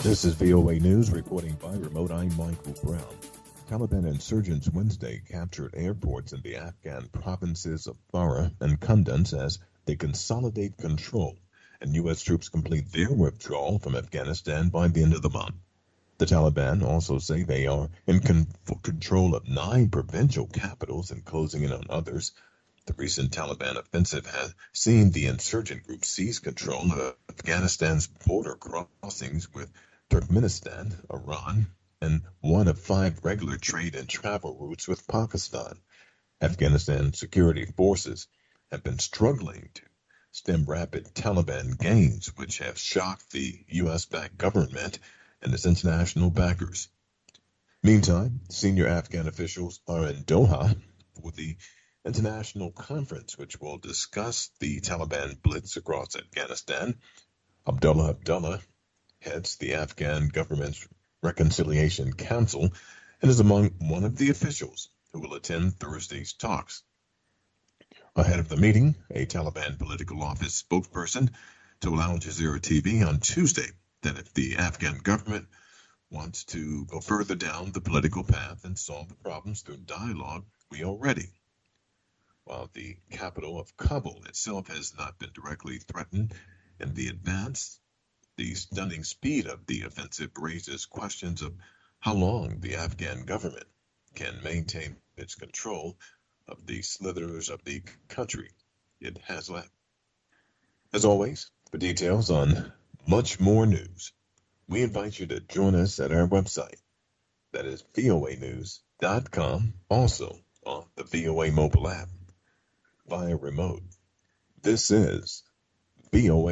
This is VOA News reporting by remote. I'm Michael Brown. Taliban insurgents Wednesday captured airports in the Afghan provinces of Farah and Kunduz as they consolidate control, and U.S. troops complete their withdrawal from Afghanistan by the end of the month. The Taliban also say they are in control of 9 provincial capitals and closing in on others. The recent Taliban offensive has seen the insurgent group seize control of Afghanistan's border crossings with Turkmenistan, Iran, and one of 5 regular trade and travel routes with Pakistan. Afghanistan security forces have been struggling to stem rapid Taliban gains, which have shocked the U.S.-backed government and its international backers. Meantime, senior Afghan officials are in Doha for the international conference, which will discuss the Taliban blitz across Afghanistan. Abdullah Abdullah heads the Afghan government's Reconciliation Council and is among one of the officials who will attend Thursday's talks. Ahead of the meeting, a Taliban political office spokesperson told Al Jazeera TV on Tuesday that if the Afghan government wants to go further down the political path and solve the problems through dialogue, we are ready. While the capital of Kabul itself has not been directly threatened in the advance, the stunning speed of the offensive raises questions of how long the Afghan government can maintain its control of the slithers of the country it has left. As always, for details on much more news, we invite you to join us at our website. That is voanews.com, also on the VOA mobile app via remote. This is VOA